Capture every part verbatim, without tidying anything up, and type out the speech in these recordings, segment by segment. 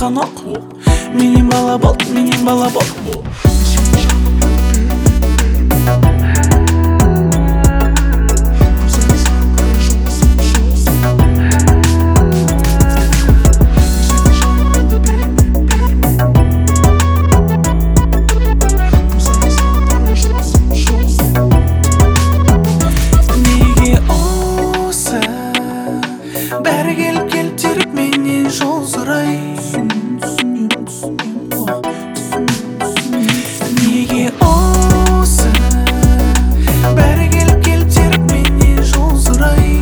атқан оқ. Менен бала бол, менен бала бол. Бәрі келіп келіп теріп менен жол сұрай. Неге осы? Бәрі келіп келіп теріп менен жол сұрай.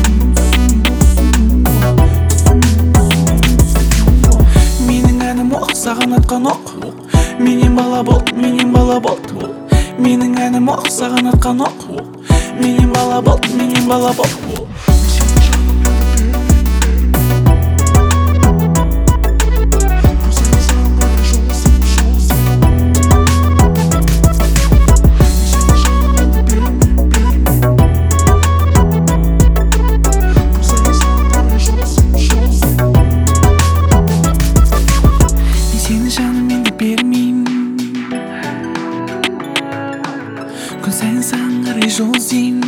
Менің әнім оқ, саған атқан оқ. Менен бала бол, менен бала бол. Менің әнім оқ, саған атқан оқ. Менен бала бол, менен бала бол. Күн сайын саған қарай жол іздеймін.